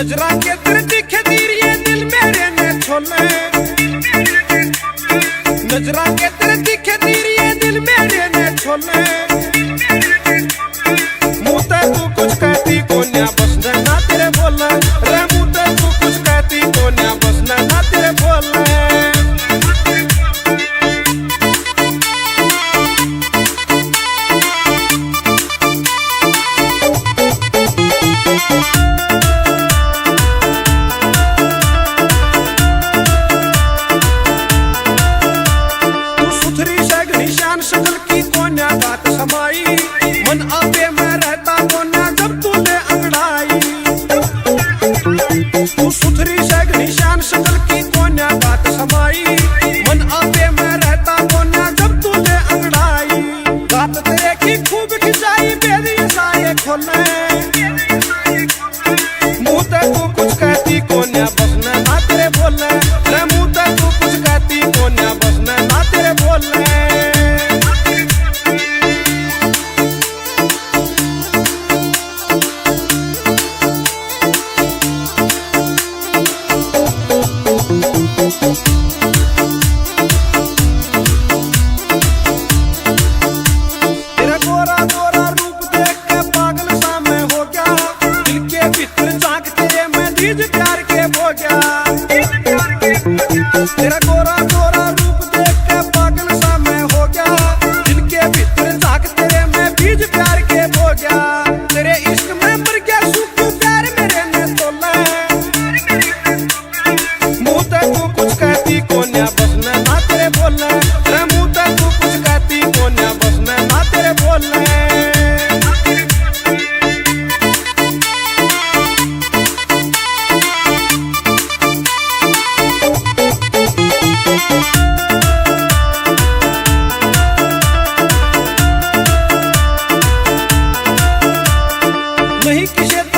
नजरा के तेरे दिखे तीर ये दिल मेरे ने छोले, नजरा के तेरे दिखे तीर ये दिल मेरे ने छोले। मुँह ते तू कुछ कहती कोन्या बसने ना तेरे बोले, रे मुँह ते तू कुछ कहती कोन्या बसने ना तेरे बोले। शक्ल की कोन्या बात समाई, मन आपे में रहता कोन्या जब तूने अंगड़ाई। तू सुथरी सैगनी शान शक्ल की कोन्या बात समाई, मन आपे में रहता कोन्या जब तूने अंगड़ाई। बात तेरे की खूब खिंचाई बेदिए साए खोले, मुँह ते तू कुछ कहती कोन्या बसने ना तेरे बोले, रे मुँह ते तू कुछ कहती कोन्या बसने ना तेरे बोले। तेरा गोरा गोरा रूप देख के पागल सा मैं हो गया, दिल के भीतर झांक तेरे मैं दीज प्यार के हो गया। तेरा गोरा गोरा रूप देख के पागल सा मैं हो गया, दिल के भीतर झांक तेरे मैं बीज प्यार के हो गया। तेरे इश्क में मर गया सूखू प्यार मेरे ने तोले, मुँह ते तू कुछ कहती कोन्या बसने ना तेरे बोले, रे मुँह ते तू कुछ कहती कोन्या बसने ना तेरे बोले। नहीं किसे